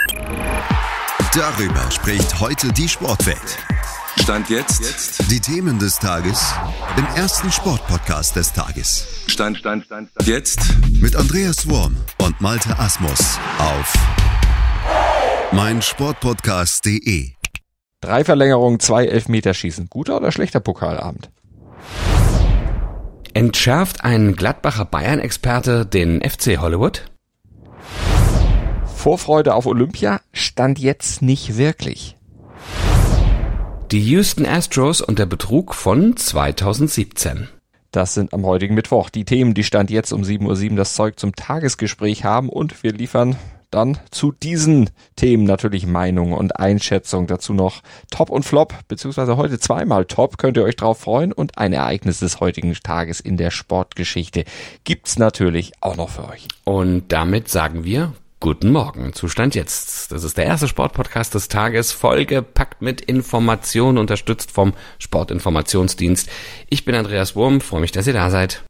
Darüber spricht heute die Sportwelt. Stand jetzt. Die Themen des Tages im ersten Sportpodcast des Tages. Stand jetzt. Mit Andreas Worm und Malte Asmus auf meinsportpodcast.de. 3 Verlängerungen, 2 Elfmeterschießen. Guter oder schlechter Pokalabend? Entschärft ein Gladbacher Bayern-Experte den FC Hollywood? Vorfreude auf Olympia stand jetzt nicht wirklich. Die Houston Astros und der Betrug von 2017. Das sind am heutigen Mittwoch die Themen, die Stand jetzt um 7:07 Uhr das Zeug zum Tagesgespräch haben, und wir liefern dann zu diesen Themen natürlich Meinung und Einschätzung. Dazu noch Top und Flop, beziehungsweise heute zweimal Top, könnt ihr euch drauf freuen, und ein Ereignis des heutigen Tages in der Sportgeschichte gibt's natürlich auch noch für euch. Und damit sagen wir Guten Morgen, Zustand jetzt. Das ist der erste Sportpodcast des Tages, vollgepackt mit Informationen, unterstützt vom Sportinformationsdienst. Ich bin Andreas Wurm, freue mich, dass ihr da seid.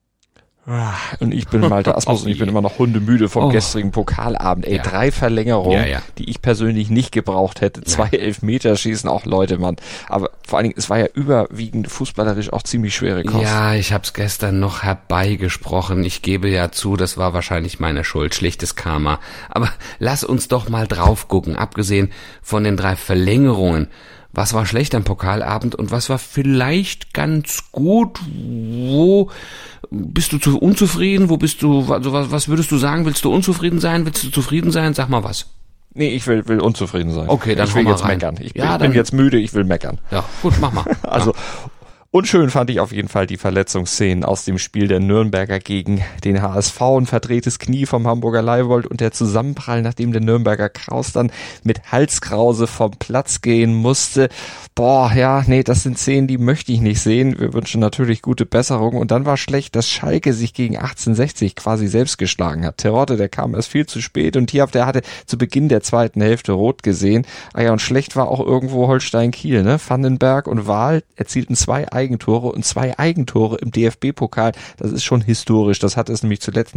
Und ich bin Malte Asmus und ich bin immer noch hundemüde vom gestrigen Pokalabend. 3 Verlängerungen, die ich persönlich nicht gebraucht hätte. 2 Elfmeterschießen, auch Leute, Mann. Aber vor allen Dingen, es war ja überwiegend fußballerisch auch ziemlich schwere Kost. Ja, ich hab's gestern noch herbeigesprochen. Ich gebe ja zu, das war wahrscheinlich meine Schuld, schlechtes Karma. Aber lass uns doch mal drauf gucken. Abgesehen von den 3 Verlängerungen, was war schlecht am Pokalabend und was war vielleicht ganz gut? Wo bist du zu unzufrieden? Wo bist du, also was würdest du sagen? Willst du unzufrieden sein? Willst du zufrieden sein? Sag mal was. Nee, ich will unzufrieden sein. Okay, dann ich will jetzt rein. Meckern. Ich bin jetzt müde, ich will meckern. Ja, gut, mach mal. Also, unschön fand ich auf jeden Fall die Verletzungsszenen aus dem Spiel der Nürnberger gegen den HSV. Ein verdrehtes Knie vom Hamburger Leibold und der Zusammenprall, nachdem der Nürnberger Kraus dann mit Halskrause vom Platz gehen musste. Das sind Szenen, die möchte ich nicht sehen. Wir wünschen natürlich gute Besserung. Und dann war schlecht, dass Schalke sich gegen 1860 quasi selbst geschlagen hat. Terodde, der kam erst viel zu spät, und Tiaf, der hatte zu Beginn der zweiten Hälfte rot gesehen. Und schlecht war auch irgendwo Holstein-Kiel, ne? Vandenberg und Wahl erzielten 2 Eigentore, und 2 Eigentore im DFB-Pokal. Das ist schon historisch. Das hat es nämlich zuletzt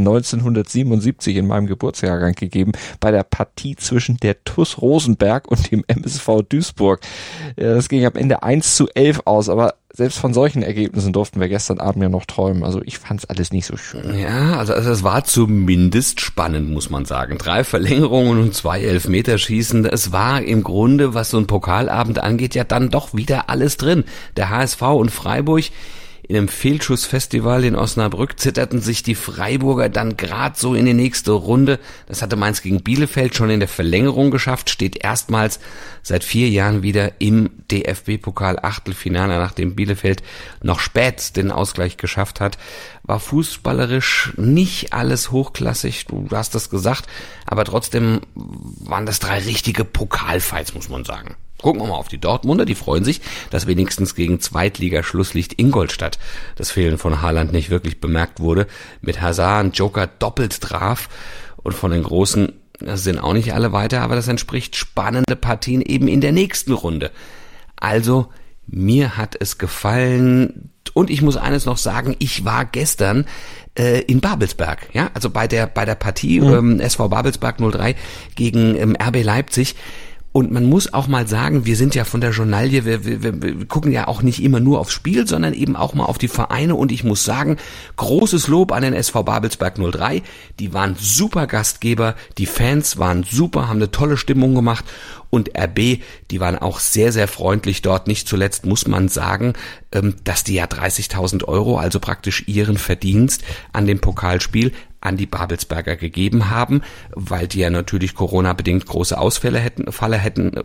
1977 in meinem Geburtsjahrgang gegeben, bei der Partie zwischen der TuS Rosenberg und dem MSV Duisburg. Das ging am Ende 1:11 aus, aber selbst von solchen Ergebnissen durften wir gestern Abend ja noch träumen. Also ich fand's alles nicht so schön. Ja, also es war zumindest spannend, muss man sagen. 3 Verlängerungen und 2 Elfmeterschießen. Es war im Grunde, was so ein Pokalabend angeht, ja dann doch wieder alles drin. Der HSV und Freiburg. In einem Fehlschussfestival in Osnabrück zitterten sich die Freiburger dann gerade so in die nächste Runde. Das hatte Mainz gegen Bielefeld schon in der Verlängerung geschafft, steht erstmals seit 4 Jahren wieder im DFB-Pokal-Achtelfinale, nachdem Bielefeld noch spät den Ausgleich geschafft hat. War fußballerisch nicht alles hochklassig, du hast das gesagt, aber trotzdem waren das 3 richtige Pokalfights, muss man sagen. Gucken wir mal auf die Dortmunder, die freuen sich, dass wenigstens gegen Zweitligaschlusslicht Ingolstadt das Fehlen von Haaland nicht wirklich bemerkt wurde, mit Hazard und Joker doppelt traf, und von den Großen sind auch nicht alle weiter, aber das entspricht spannende Partien eben in der nächsten Runde. Also, mir hat es gefallen, und ich muss eines noch sagen, ich war gestern in Babelsberg, ja, also bei der Partie SV Babelsberg 03 gegen RB Leipzig. Und man muss auch mal sagen, wir sind ja von der Journalie, wir gucken ja auch nicht immer nur aufs Spiel, sondern eben auch mal auf die Vereine. Und ich muss sagen, großes Lob an den SV Babelsberg 03. Die waren super Gastgeber, die Fans waren super, haben eine tolle Stimmung gemacht. Und RB, die waren auch sehr, sehr freundlich dort. Nicht zuletzt muss man sagen, dass die ja 30.000 €, also praktisch ihren Verdienst an dem Pokalspiel, an die Babelsberger gegeben haben, weil die ja natürlich Corona-bedingt große Ausfälle hatten,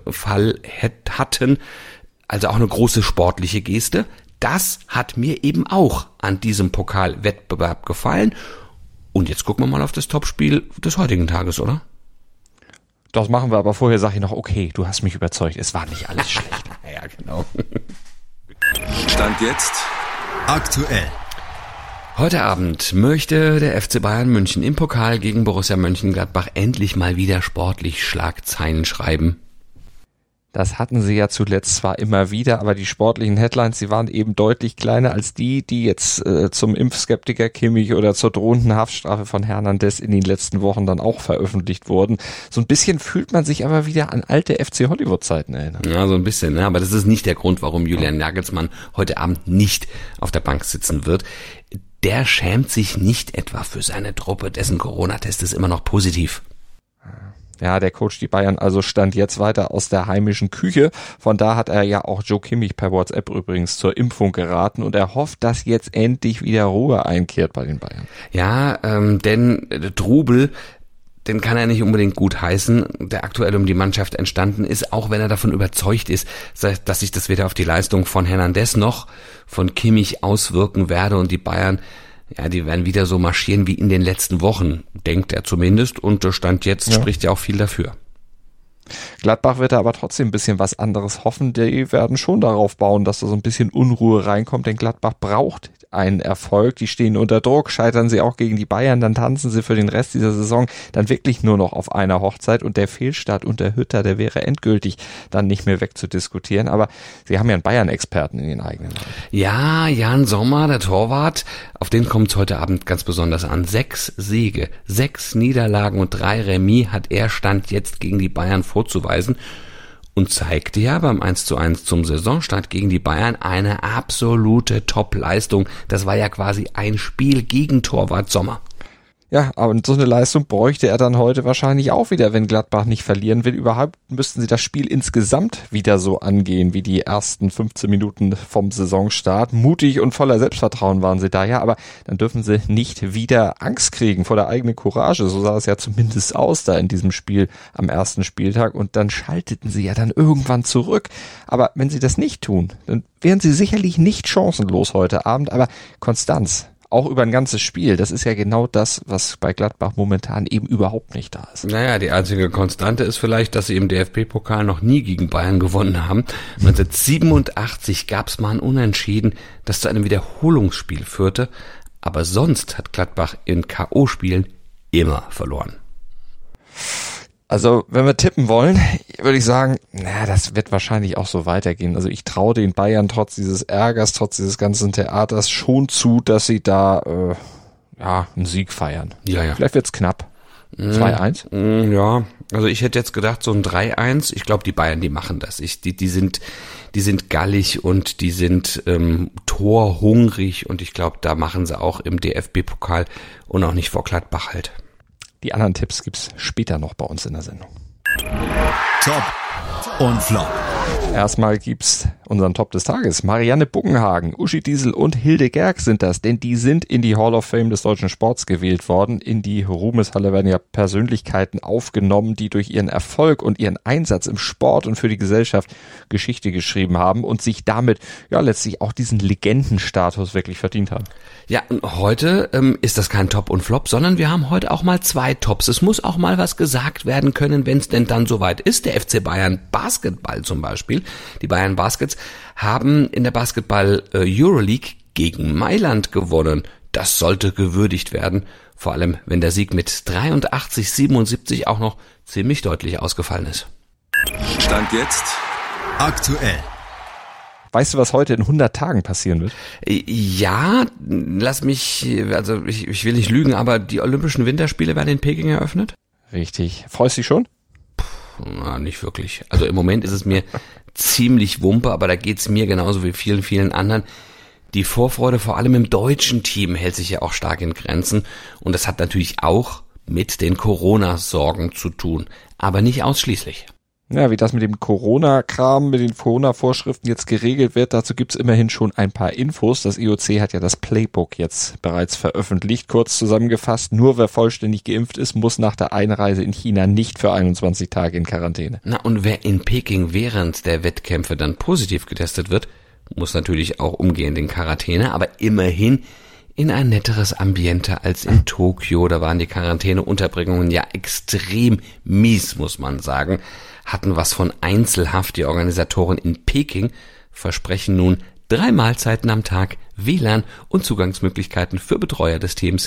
also auch eine große sportliche Geste. Das hat mir eben auch an diesem Pokalwettbewerb gefallen. Und jetzt gucken wir mal auf das Topspiel des heutigen Tages, oder? Das machen wir, aber vorher sage ich noch, okay, du hast mich überzeugt, es war nicht alles schlecht. Ja, genau. Stand jetzt Aktuell. Heute Abend möchte der FC Bayern München im Pokal gegen Borussia Mönchengladbach endlich mal wieder sportlich Schlagzeilen schreiben. Das hatten sie ja zuletzt zwar immer wieder, aber die sportlichen Headlines, die waren eben deutlich kleiner als die jetzt zum Impfskeptiker Kimmich oder zur drohenden Haftstrafe von Hernandez in den letzten Wochen dann auch veröffentlicht wurden. So ein bisschen fühlt man sich aber wieder an alte FC Hollywood-Zeiten erinnern. Ja, so ein bisschen, ne? Aber das ist nicht der Grund, warum Julian Nagelsmann heute Abend nicht auf der Bank sitzen wird. Der schämt sich nicht etwa für seine Truppe, dessen Corona-Test ist immer noch positiv. Ja, der coacht die Bayern also Stand jetzt weiter aus der heimischen Küche. Von da hat er ja auch Joe Kimmich per WhatsApp übrigens zur Impfung geraten und er hofft, dass jetzt endlich wieder Ruhe einkehrt bei den Bayern. Ja, denn Trubel, den kann er nicht unbedingt gut heißen, der aktuell um die Mannschaft entstanden ist, auch wenn er davon überzeugt ist, dass sich das weder auf die Leistung von Hernandez noch von Kimmich auswirken werde und die Bayern, ja, die werden wieder so marschieren wie in den letzten Wochen, denkt er zumindest, und Stand jetzt spricht ja auch viel dafür. Gladbach wird da aber trotzdem ein bisschen was anderes hoffen. Die werden schon darauf bauen, dass da so ein bisschen Unruhe reinkommt, denn Gladbach braucht einen Erfolg. Die stehen unter Druck, scheitern sie auch gegen die Bayern, dann tanzen sie für den Rest dieser Saison dann wirklich nur noch auf einer Hochzeit und der Fehlstart unter Hütter, der wäre endgültig dann nicht mehr wegzudiskutieren. Aber sie haben ja einen Bayern-Experten in den eigenen Reihen. Ja, Jan Sommer, der Torwart, auf den kommt es heute Abend ganz besonders an. 6 Siege, 6 Niederlagen und 3 Remis hat er Stand jetzt gegen die Bayern vorzuweisen und zeigte ja beim 1:1 zum Saisonstart gegen die Bayern eine absolute Top-Leistung. Das war ja quasi ein Spiel gegen Torwart Sommer. Ja, aber so eine Leistung bräuchte er dann heute wahrscheinlich auch wieder, wenn Gladbach nicht verlieren will. Überhaupt müssten sie das Spiel insgesamt wieder so angehen, wie die ersten 15 Minuten vom Saisonstart. Mutig und voller Selbstvertrauen waren sie da, ja, aber dann dürfen sie nicht wieder Angst kriegen vor der eigenen Courage. So sah es ja zumindest aus da in diesem Spiel am ersten Spieltag und dann schalteten sie ja dann irgendwann zurück. Aber wenn sie das nicht tun, dann wären sie sicherlich nicht chancenlos heute Abend, aber Konstanz, auch über ein ganzes Spiel. Das ist ja genau das, was bei Gladbach momentan eben überhaupt nicht da ist. Naja, die einzige Konstante ist vielleicht, dass sie im DFB-Pokal noch nie gegen Bayern gewonnen haben. 1987 gab es mal ein Unentschieden, das zu einem Wiederholungsspiel führte. Aber sonst hat Gladbach in K.O.-Spielen immer verloren. Also, wenn wir tippen wollen, würde ich sagen, das wird wahrscheinlich auch so weitergehen. Also ich traue den Bayern trotz dieses Ärgers, trotz dieses ganzen Theaters schon zu, dass sie da einen Sieg feiern. Ja. Vielleicht wird's knapp. 2-1? Ja, also ich hätte jetzt gedacht so ein 3-1. Ich glaube, die Bayern, die machen das. Die sind gallig und die sind torhungrig und ich glaube, da machen sie auch im DFB-Pokal und auch nicht vor Gladbach halt. Die anderen Tipps gibt's später noch bei uns in der Sendung. Top und Flop. Erstmal gibt's unseren Top des Tages. Marianne Buggenhagen, Uschi Diesel und Hilde Gerg sind das, denn die sind in die Hall of Fame des deutschen Sports gewählt worden. In die Ruhmeshalle werden ja Persönlichkeiten aufgenommen, die durch ihren Erfolg und ihren Einsatz im Sport und für die Gesellschaft Geschichte geschrieben haben und sich damit ja letztlich auch diesen Legendenstatus wirklich verdient haben. Ja, und heute ist das kein Top und Flop, sondern wir haben heute auch mal 2 Tops. Es muss auch mal was gesagt werden können, wenn es denn dann soweit ist. Der FC Bayern Basketball zum Beispiel. Die Bayern Baskets haben in der Basketball Euroleague gegen Mailand gewonnen. Das sollte gewürdigt werden, vor allem wenn der Sieg mit 83-77 auch noch ziemlich deutlich ausgefallen ist. Stand jetzt Aktuell. Weißt du, was heute in 100 Tagen passieren wird? Ja, ich will nicht lügen, aber die Olympischen Winterspiele werden in Peking eröffnet? Richtig. Freust du dich schon? Na, nicht wirklich. Also im Moment ist es mir ziemlich Wumpe, aber da geht's mir genauso wie vielen, vielen anderen. Die Vorfreude vor allem im deutschen Team hält sich ja auch stark in Grenzen und das hat natürlich auch mit den Corona-Sorgen zu tun, aber nicht ausschließlich. Ja, wie das mit dem Corona-Kram, mit den Corona-Vorschriften jetzt geregelt wird, dazu gibt's immerhin schon ein paar Infos. Das IOC hat ja das Playbook jetzt bereits veröffentlicht. Kurz zusammengefasst, nur wer vollständig geimpft ist, muss nach der Einreise in China nicht für 21 Tage in Quarantäne. Na, und wer in Peking während der Wettkämpfe dann positiv getestet wird, muss natürlich auch umgehend in Quarantäne, aber immerhin in ein netteres Ambiente als in Tokio. Da waren die Quarantäneunterbringungen ja extrem mies, muss man sagen. Hatten was von Einzelhaft. Die Organisatoren in Peking versprechen nun 3 Mahlzeiten am Tag, WLAN und Zugangsmöglichkeiten für Betreuer des Teams.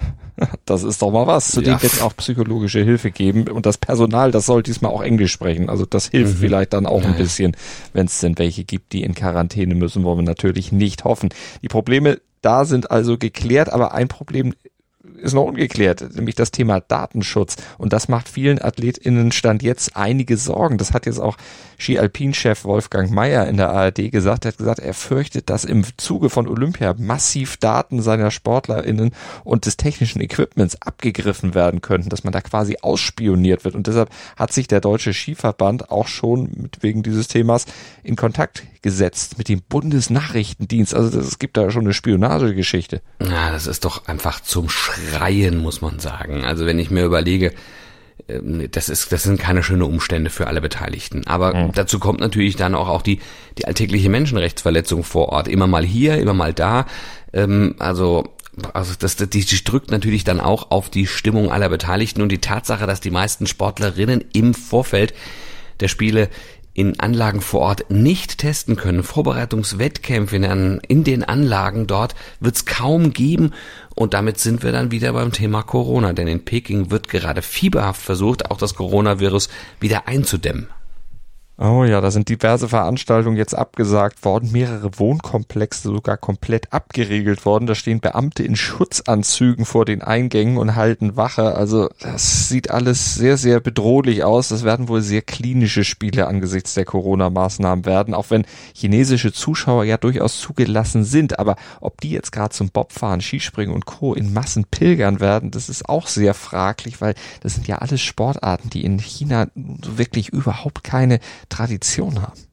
Das ist doch mal was. Zudem wird es auch psychologische Hilfe geben und das Personal, das soll diesmal auch Englisch sprechen. Also das hilft vielleicht dann auch ein bisschen, wenn es denn welche gibt, die in Quarantäne müssen, wollen wir natürlich nicht hoffen. Die Probleme da sind also geklärt, aber ein Problem ist noch ungeklärt, nämlich das Thema Datenschutz. Und das macht vielen AthletInnen Stand jetzt einige Sorgen. Das hat jetzt auch Ski-Alpin-Chef Wolfgang Mayer in der ARD gesagt. Er hat gesagt, er fürchtet, dass im Zuge von Olympia massiv Daten seiner SportlerInnen und des technischen Equipments abgegriffen werden könnten, dass man da quasi ausspioniert wird. Und deshalb hat sich der Deutsche Skiverband auch schon wegen dieses Themas in Kontakt gesetzt mit dem Bundesnachrichtendienst. Also es gibt da schon eine Spionagegeschichte. Ja, das ist doch einfach zum Schreien, muss man sagen. Also wenn ich mir überlege, das sind keine schönen Umstände für alle Beteiligten. Aber dazu kommt natürlich dann auch die alltägliche Menschenrechtsverletzung vor Ort. Immer mal hier, immer mal da. Also die drückt natürlich dann auch auf die Stimmung aller Beteiligten und die Tatsache, dass die meisten Sportlerinnen im Vorfeld der Spiele in Anlagen vor Ort nicht testen können. Vorbereitungswettkämpfe in den Anlagen dort wird es kaum geben. Und damit sind wir dann wieder beim Thema Corona. Denn in Peking wird gerade fieberhaft versucht, auch das Coronavirus wieder einzudämmen. Oh ja, da sind diverse Veranstaltungen jetzt abgesagt worden, mehrere Wohnkomplexe sogar komplett abgeriegelt worden. Da stehen Beamte in Schutzanzügen vor den Eingängen und halten Wache. Also das sieht alles sehr, sehr bedrohlich aus. Das werden wohl sehr klinische Spiele angesichts der Corona-Maßnahmen werden, auch wenn chinesische Zuschauer ja durchaus zugelassen sind. Aber ob die jetzt gerade zum Bobfahren, Skispringen und Co. in Massen pilgern werden, das ist auch sehr fraglich, weil das sind ja alles Sportarten, die in China so wirklich überhaupt keine Tradition haben.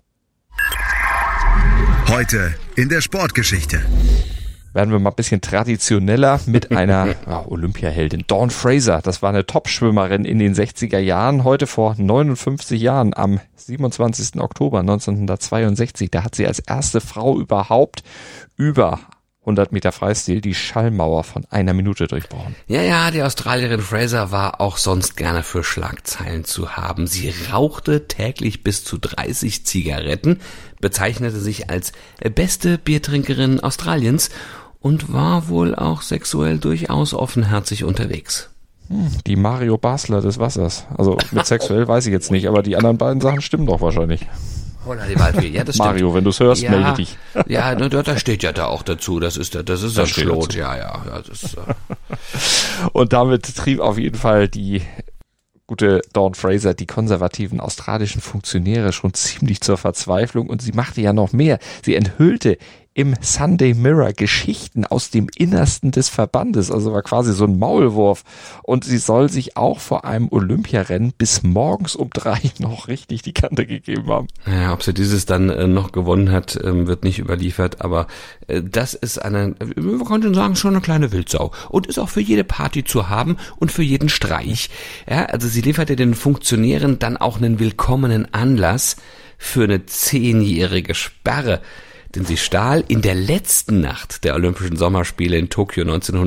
Heute in der Sportgeschichte. Werden wir mal ein bisschen traditioneller mit einer Olympiaheldin. Dawn Fraser, das war eine Topschwimmerin in den 60er Jahren. Heute vor 59 Jahren, am 27. Oktober 1962, da hat sie als erste Frau überhaupt über 100 Meter Freistil die Schallmauer von 1 Minute durchbrochen. Ja, die Australierin Fraser war auch sonst gerne für Schlagzeilen zu haben. Sie rauchte täglich bis zu 30 Zigaretten, bezeichnete sich als beste Biertrinkerin Australiens und war wohl auch sexuell durchaus offenherzig unterwegs. Die Mario Basler des Wassers. Also mit sexuell weiß ich jetzt nicht, aber die anderen beiden Sachen stimmen doch wahrscheinlich. Ja, das Mario, stimmt. wenn du es hörst, melde dich. Ja, da steht ja da auch dazu. Das ist ein Schlot. Ja. Und damit trieb auf jeden Fall die gute Dawn Fraser die konservativen australischen Funktionäre schon ziemlich zur Verzweiflung. Und sie machte ja noch mehr. Sie enthüllte im Sunday Mirror Geschichten aus dem Innersten des Verbandes, also war quasi so ein Maulwurf. Und sie soll sich auch vor einem Olympiarennen bis morgens um 3 noch richtig die Kante gegeben haben. Ja, ob sie dieses dann noch gewonnen hat, wird nicht überliefert, aber das ist man könnte sagen, schon eine kleine Wildsau und ist auch für jede Party zu haben und für jeden Streich. Ja, also sie lieferte den Funktionären dann auch einen willkommenen Anlass für eine 10-jährige Sperre. Denn sie stahl in der letzten Nacht der Olympischen Sommerspiele in Tokio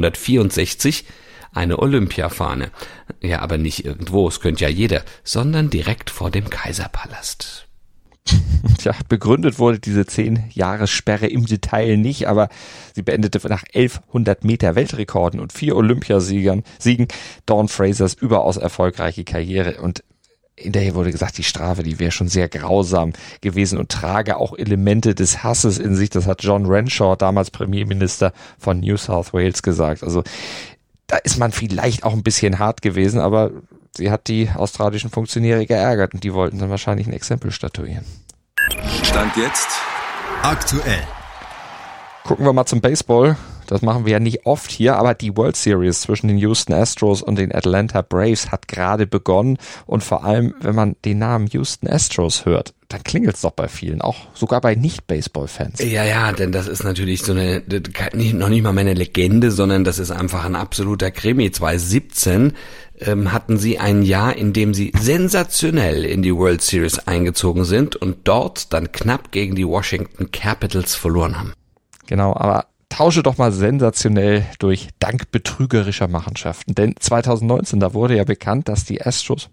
1964 eine Olympiafahne. Ja, aber nicht irgendwo, es könnte ja jeder, sondern direkt vor dem Kaiserpalast. Tja, begründet wurde diese 10-Jahres-Sperre im Detail nicht, aber sie beendete nach 1100 Meter Weltrekorden und 4 Olympiasiegen Dawn Frasers überaus erfolgreiche Karriere. Und hinterher wurde gesagt, die Strafe, die wäre schon sehr grausam gewesen und trage auch Elemente des Hasses in sich. Das hat John Renshaw, damals Premierminister von New South Wales, gesagt. Also da ist man vielleicht auch ein bisschen hart gewesen, aber sie hat die australischen Funktionäre geärgert und die wollten dann wahrscheinlich ein Exempel statuieren. Stand jetzt aktuell. Gucken wir mal zum Baseball. Das machen wir ja nicht oft hier, aber die World Series zwischen den Houston Astros und den Atlanta Braves hat gerade begonnen. Und vor allem, wenn man den Namen Houston Astros hört, dann klingelt es doch bei vielen, auch sogar bei Nicht-Baseball-Fans. Ja, denn das ist natürlich so noch nicht mal meine Legende, sondern das ist einfach ein absoluter Krimi. 2017 hatten sie ein Jahr, in dem sie sensationell in die World Series eingezogen sind und dort dann knapp gegen die Washington Capitals verloren haben. Genau, aber tausche doch mal sensationell dank betrügerischer Machenschaften. Denn 2019, da wurde ja bekannt, dass die Astros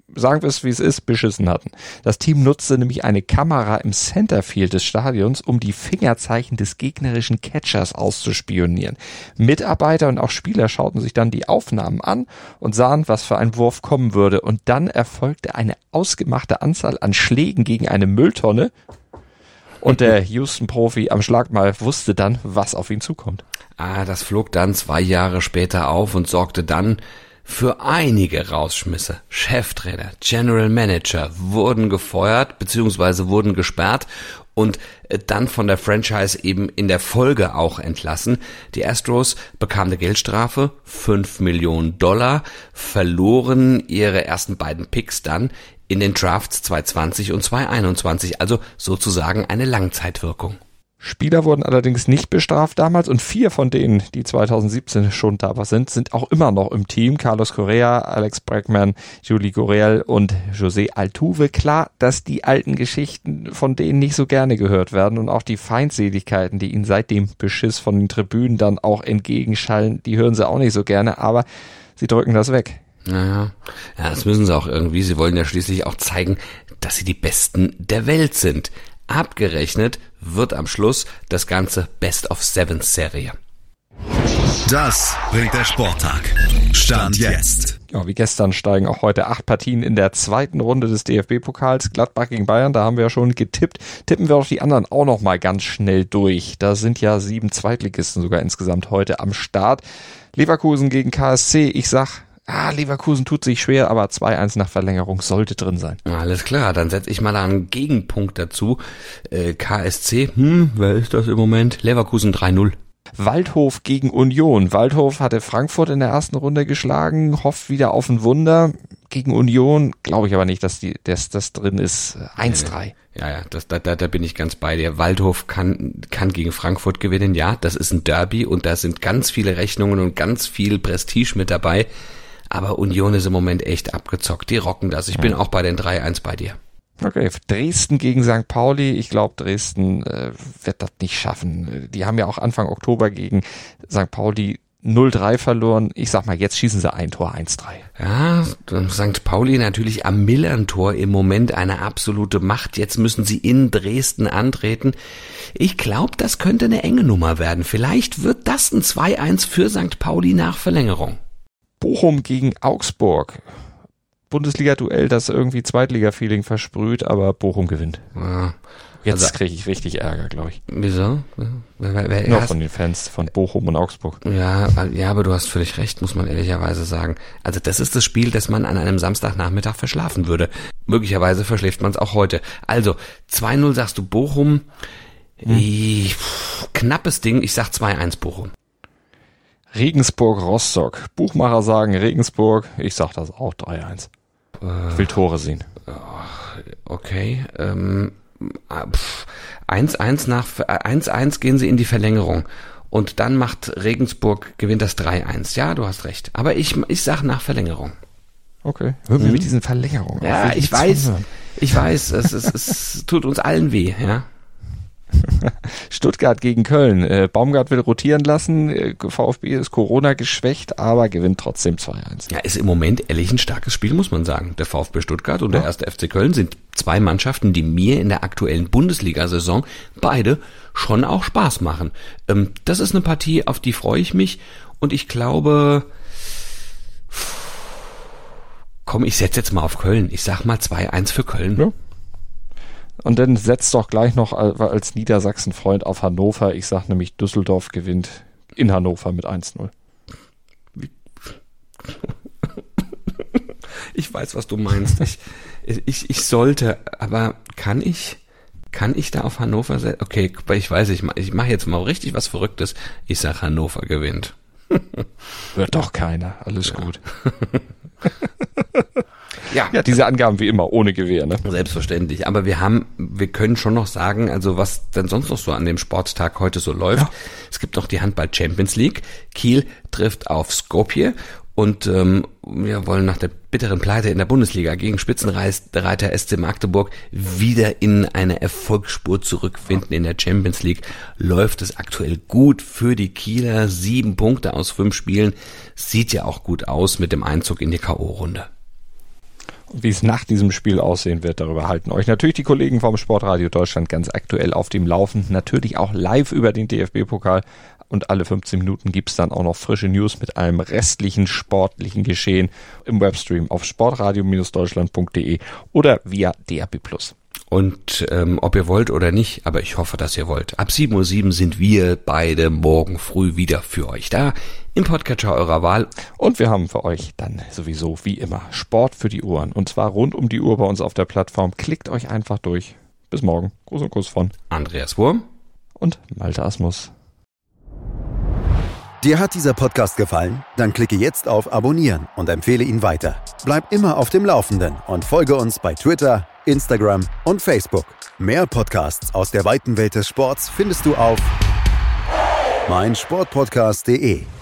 sagen wir es wie es ist, beschissen hatten. Das Team nutzte nämlich eine Kamera im Centerfield des Stadions, um die Fingerzeichen des gegnerischen Catchers auszuspionieren. Mitarbeiter und auch Spieler schauten sich dann die Aufnahmen an und sahen, was für ein Wurf kommen würde. Und dann erfolgte eine ausgemachte Anzahl an Schlägen gegen eine Mülltonne. Und der Houston-Profi am Schlagmal wusste dann, was auf ihn zukommt. Das flog dann 2 Jahre später auf und sorgte dann für einige Rausschmisse. Cheftrainer, General Manager wurden gefeuert bzw. wurden gesperrt und dann von der Franchise eben in der Folge auch entlassen. Die Astros bekamen eine Geldstrafe, $5 Millionen, verloren ihre ersten beiden Picks dann in den Drafts 2020 und 2021, also sozusagen eine Langzeitwirkung. Spieler wurden allerdings nicht bestraft damals und 4 von denen, die 2017 schon da sind auch immer noch im Team. Carlos Correa, Alex Bregman, Yuli Gurriel und José Altuve. Klar, dass die alten Geschichten von denen nicht so gerne gehört werden und auch die Feindseligkeiten, die ihnen seit dem Beschiss von den Tribünen dann auch entgegenschallen, die hören sie auch nicht so gerne, aber sie drücken das weg. Ja, das müssen sie auch irgendwie. Sie wollen ja schließlich auch zeigen, dass sie die Besten der Welt sind. Abgerechnet wird am Schluss das ganze Best-of-7-Serie. Das bringt der Sporttag. Stand jetzt. Ja, wie gestern steigen auch heute 8 Partien in der zweiten Runde des DFB-Pokals. Gladbach gegen Bayern, da haben wir ja schon getippt. Tippen wir doch die anderen auch noch mal ganz schnell durch. Da sind ja 7 Zweitligisten sogar insgesamt heute am Start. Leverkusen gegen KSC. Ich sag, Leverkusen tut sich schwer, aber 2-1 nach Verlängerung sollte drin sein. Alles klar, dann setze ich mal da einen Gegenpunkt dazu. KSC, wer ist das im Moment? Leverkusen 3-0. Waldhof gegen Union. Waldhof hatte Frankfurt in der ersten Runde geschlagen, hofft wieder auf ein Wunder. Gegen Union glaube ich aber nicht, dass das drin ist. 1-3. Ja, da bin ich ganz bei dir. Waldhof kann gegen Frankfurt gewinnen, ja, das ist ein Derby und da sind ganz viele Rechnungen und ganz viel Prestige mit dabei. Aber Union ist im Moment echt abgezockt. Die rocken das. Ich bin auch bei den 3-1 bei dir. Okay, Dresden gegen St. Pauli. Ich glaube, Dresden wird das nicht schaffen. Die haben ja auch Anfang Oktober gegen St. Pauli 0-3 verloren. Ich sag mal, jetzt schießen sie ein Tor, 1-3. Ja, St. Pauli natürlich am Millern-Tor im Moment eine absolute Macht. Jetzt müssen sie in Dresden antreten. Ich glaube, das könnte eine enge Nummer werden. Vielleicht wird das ein 2-1 für St. Pauli nach Verlängerung. Bochum gegen Augsburg. Bundesliga-Duell, das irgendwie Zweitliga-Feeling versprüht, aber Bochum gewinnt. Ja, Jetzt kriege ich richtig Ärger, glaube ich. Wieso? Nur von den Fans von Bochum und Augsburg. Ja, aber du hast völlig recht, muss man ehrlicherweise sagen. Also das ist das Spiel, das man an einem Samstagnachmittag verschlafen würde. Möglicherweise verschläft man es auch heute. Also 2-0 sagst du Bochum. Knappes Ding, ich sag 2-1 Bochum. Regensburg-Rostock. Buchmacher sagen Regensburg. Ich sag das auch 3-1. Ich will Tore sehen. Okay. 1-1 gehen sie in die Verlängerung. Und dann gewinnt das 3-1. Ja, du hast recht. Aber ich sag nach Verlängerung. Okay. Hör mir mit diesen Verlängerungen. Ja, ich weiß. Es tut uns allen weh, ja. Stuttgart gegen Köln. Baumgart will rotieren lassen. VfB ist Corona geschwächt, aber gewinnt trotzdem 2-1. Ja, ist im Moment ehrlich ein starkes Spiel, muss man sagen. Der VfB Stuttgart und der 1. FC Köln sind 2 Mannschaften, die mir in der aktuellen Bundesliga-Saison beide schon auch Spaß machen. Das ist eine Partie, auf die freue ich mich und ich glaube, ich setze jetzt mal auf Köln. Ich sag mal 2-1 für Köln. Ja. Und dann setzt doch gleich noch als Niedersachsen-Freund auf Hannover. Ich sag nämlich, Düsseldorf gewinnt in Hannover mit 1-0. Ich weiß, was du meinst. Ich sollte, aber kann ich da auf Hannover setzen? Okay, ich weiß, ich mache jetzt mal richtig was Verrücktes. Ich sag, Hannover gewinnt. Wird doch keiner. Alles gut. Ja, diese Angaben wie immer, ohne Gewehr, ne? Selbstverständlich. Aber wir können schon noch sagen, also was denn sonst noch so an dem Sporttag heute so läuft. Ja. Es gibt noch die Handball Champions League. Kiel trifft auf Skopje und wir wollen nach der bitteren Pleite in der Bundesliga gegen Spitzenreiter SC Magdeburg wieder in eine Erfolgsspur zurückfinden. In der Champions League läuft es aktuell gut für die Kieler. 7 Punkte aus 5 Spielen. Sieht ja auch gut aus mit dem Einzug in die K.O.-Runde. Und wie es nach diesem Spiel aussehen wird, darüber halten euch natürlich die Kollegen vom Sportradio Deutschland ganz aktuell auf dem Laufenden. Natürlich auch live über den DFB-Pokal. Und alle 15 Minuten gibt's dann auch noch frische News mit allem restlichen sportlichen Geschehen im Webstream auf sportradio-deutschland.de oder via DAB+. Und ob ihr wollt oder nicht, aber ich hoffe, dass ihr wollt. Ab 7:07 Uhr sind wir beide morgen früh wieder für euch da im Podcatcher eurer Wahl. Und wir haben für euch dann sowieso wie immer Sport für die Ohren. Und zwar rund um die Uhr bei uns auf der Plattform. Klickt euch einfach durch. Bis morgen. Gruß und Kuss von Andreas Wurm und Malte Asmus. Dir hat dieser Podcast gefallen? Dann klicke jetzt auf Abonnieren und empfehle ihn weiter. Bleib immer auf dem Laufenden und folge uns bei Twitter, Instagram und Facebook. Mehr Podcasts aus der weiten Welt des Sports findest du auf meinsportpodcast.de.